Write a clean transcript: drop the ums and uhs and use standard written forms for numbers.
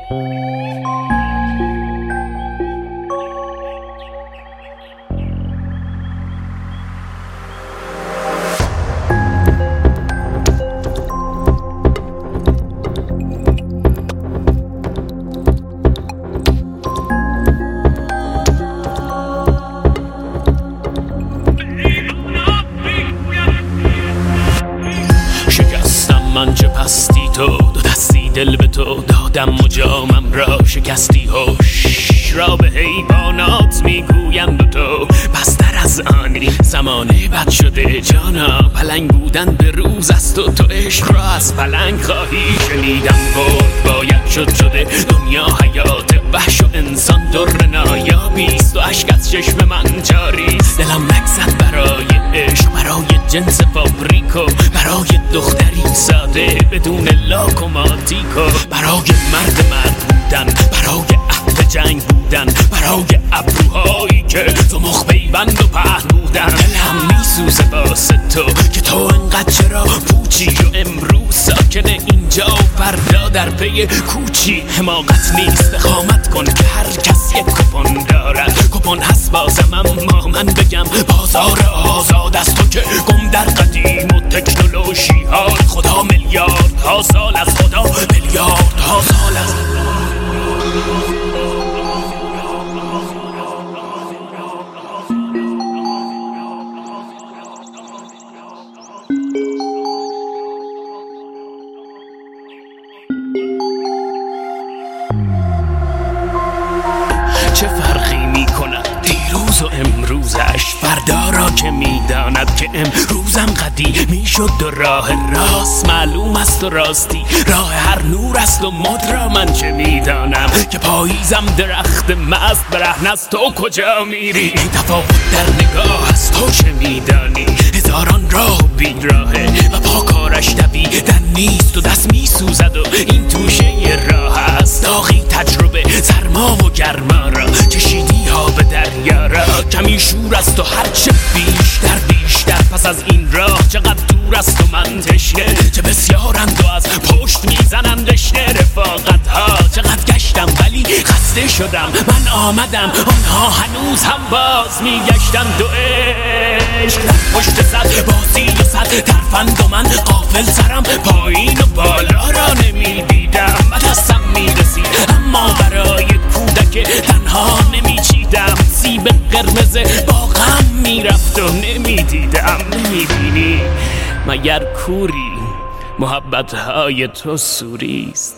من چه پستی تو دو دستی دل به تو دادم و جامم را شکستی هوش را به حیوانات میگویم به تو بستر از آنی زمانه بد شده جانا پلنگ بودن به روز است و تو عشق را از پلنگ خواهی شنیدم برد باید شده دنیا حیات وحش و انسان در نایابیست و اشک از چشم من جاریست دلم نگزد برای عشق برای جنس فابریکو برای دختری ساده بدون لاک و ماتیکو برای مرد بودن برای عهد جنگ بودن برای ابروهایی که تو مخ پیوند و پهن بودن دلم میسوزه واسه تو که تو انقدر چرا پوچی و امروز ساکنه اینجا و فردا در پی کوچی حماقت نیست اقامت کن که هر کس یک کپون دارد کپون هست بازم اما من بگم بازار آزاد است تو که گم در قدیم و تکنولوژی ها خدا میلیارد ها سال از خدا میلیارد ها سال از چه فرقی میکند دیروز و امروزش فردا را که میداند که امروزم قدیمی شد و راه راست معلوم است و راستی راه هر نور است و مد را من چه میدانم که پاییزم درخت مست برهن از تو کجا میری تفاوت در نگاه است تو چه میدانی هزاران راه و بیراهه و پا کارش دویدن نیست و دست میسوزد و این توشه راه است داغی تجربه سرما و گرما را چشیدی ها به دریا را کمی شور است و هرچه بیشتر پس از این راه چقدر دور است و من تشنه چه بسیارند و از پشت میزنند رشته رفاقت ها چقدر گشتم ولی خسته شدم من آمدم آنها هنوز هم باز میگشتند و عشق در پشت صد بازی و صد ترفند و من غافل سرم پایین و بالا را نمیدیدم و دستم میرسید اما برای کودک تنها نمیچیدم سیب قرمز با غم میرفت و نمیدیدم نمیبینی مگر کوری محبت های تو سوریست